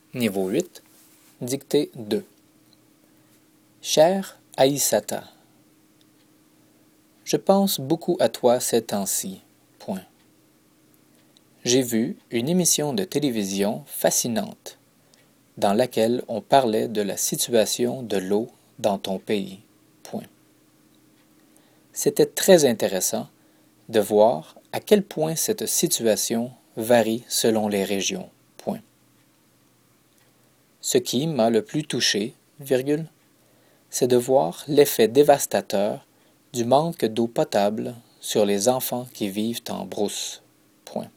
Niveau 8, dictée 2. Chère Aïssata, je pense beaucoup à toi ces temps-ci. Point. J'ai vu une émission de télévision fascinante dans laquelle on parlait de la situation de l'eau dans ton pays. Point. C'était très intéressant de voir à quel point cette situation varie selon les régions. Point. Ce qui m'a le plus touché, c'est de voir l'effet dévastateur du manque d'eau potable sur les enfants qui vivent en brousse. Point.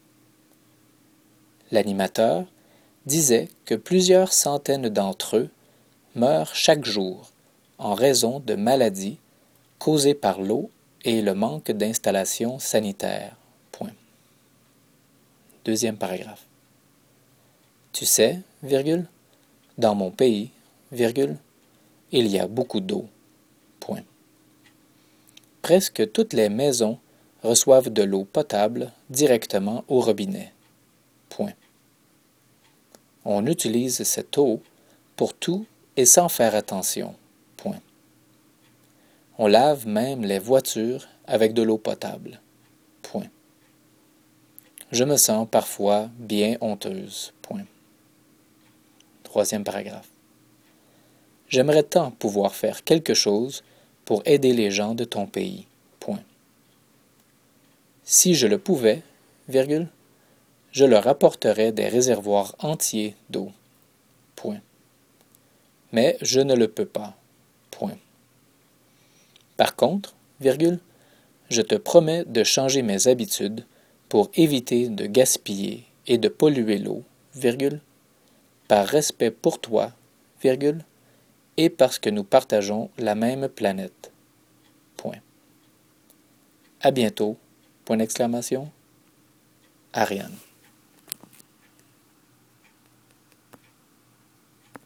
L'animateur disait que plusieurs centaines d'entre eux meurent chaque jour en raison de maladies causées par l'eau et le manque d'installations sanitaires. Point. Deuxième paragraphe. Tu sais, dans mon pays, il y a beaucoup d'eau. Point. Presque toutes les maisons reçoivent de l'eau potable directement au robinet. Point. On utilise cette eau pour tout et sans faire attention. Point. On lave même les voitures avec de l'eau potable. Point. Je me sens parfois bien honteuse. Point. Troisième paragraphe. J'aimerais tant pouvoir faire quelque chose pour aider les gens de ton pays. Point. Si je le pouvais, je leur apporterais des réservoirs entiers d'eau. Point. Mais je ne le peux pas. Point. Par contre, je te promets de changer mes habitudes pour éviter de gaspiller et de polluer l'eau, par respect pour toi, et parce que nous partageons la même planète. Point. À bientôt. Point d'exclamation. Ariane.